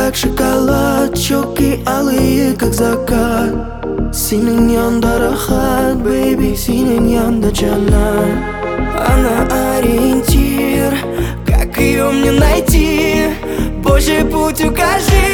как шоколад, щеки алые, как закат. Синен янда рахат, бэйби, синен янда джаннат. Она ориентир, как ее мне найти? Божий путь укажи.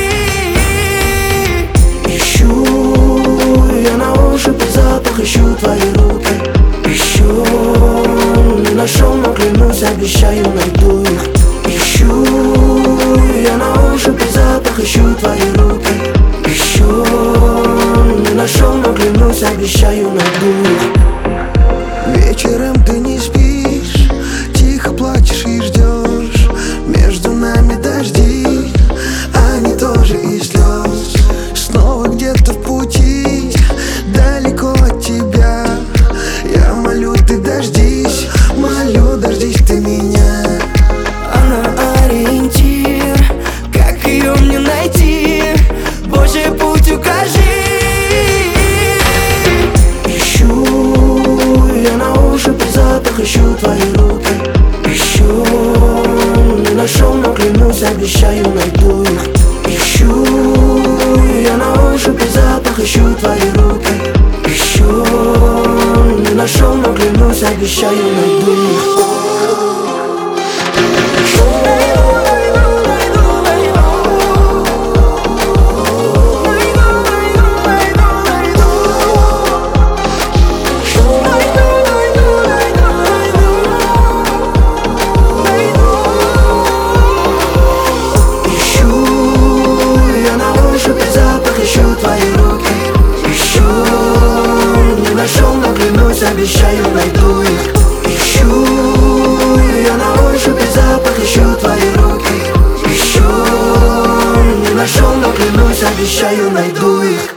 Ищу, я на ощупь запах, ищу твои руки. Ищу, не нашел, но клянусь, обещаю, найду их. Ищу, я на ощупь запах, ищу твои руки. Ищу, не нашел, но клянусь, обещаю, найду их. Вечером ты не спишь, тихо плачешь и ждешь. Между нами дожди, они тоже и слез. Снова где-то в пути, далеко от тебя. Я молю, ты дождись, молю, дождись ты меня. Она ориентир, как ее мне найти? Божий путь укажи. Ищу, я на ощупь запах, ищу твои руки. Ищу, не нашел, но клянусь, обещаю, найду их. Ищу, я на ощупь запах, ищу твои руки. Ищу, не нашел, но клянусь, обещаю, найду их. Обещаю, найду их. Ищу, я на ощупь запах, ищу твои руки. Ищу, не нашел, но клянусь, обещаю, найду их.